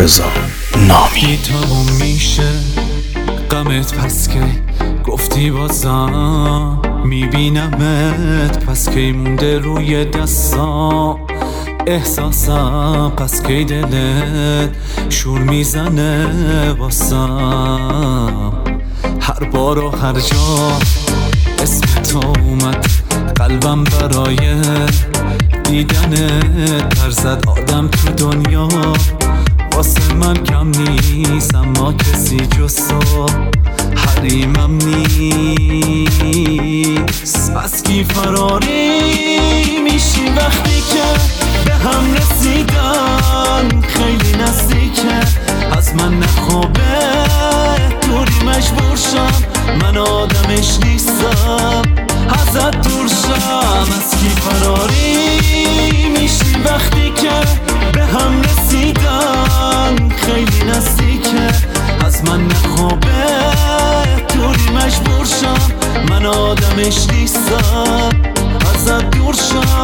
رضا نامی. بی تموم میشه غمت پس کی گفتی بازم میبینمت، پس کی مونده روی دستام احساسم، پس کی دلت شور میزنه واسم. هر بار و هر جا اسم تو اومد قلبم برای دیدنت پر زد. آدم تو دنیا واسه من کم نیست، اما کسی جز تو حریمم نیست. پس کی فراری میشی وقتی که به هم رسیدن خیلی نزدیکه، از من نخوابه دوری مجبور شم، من آدمش نیستم ازت دور شم. از کی فراری میشی وقتی که به هم رسیدن خیلی نزدیکه، از من نخوابه دوری مجبور شم، من آدمش نیستم ازت دور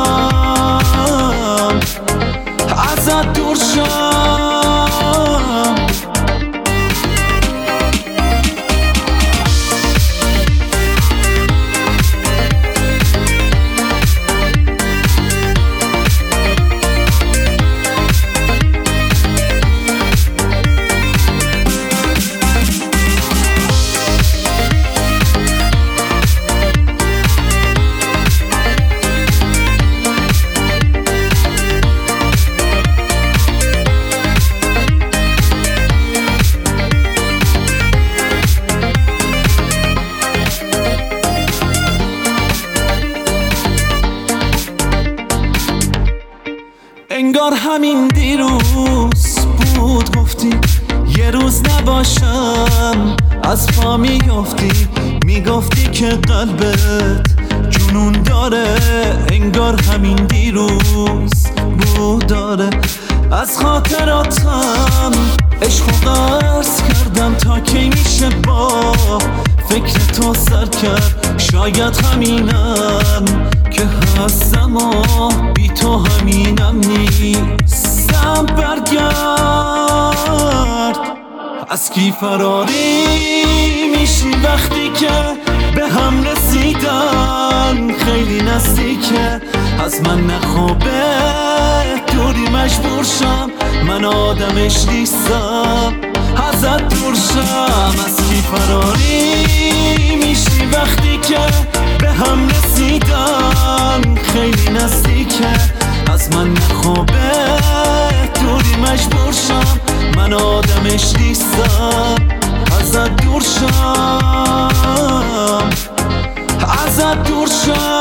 شم، ازت دور شم. انگار همین دیروز بود گفتی یه روز نباشم از پا میافتی، میگفتی که قلبت جنون داره. انگار همین دیروز بود داره، از خاطراتم عشق و قرض کردم تا کی میشه با فکر تو سر کرد. شاید همینم که هستم و بی تو همینم نیستم. برگرد. از کی فراری میشی وقتی که به هم رسیدن خیلی نزدیکه، از من نخوابه دوری مجبور شم، من آدمش نیستم ازت دور شم. از کی فراری میشی وقتی که به هم رسیدن خیلی نزدیکه، از من نخوابه دوری مجبور شم، من آدمش نیستم ازت دور شم، ازت دور شم.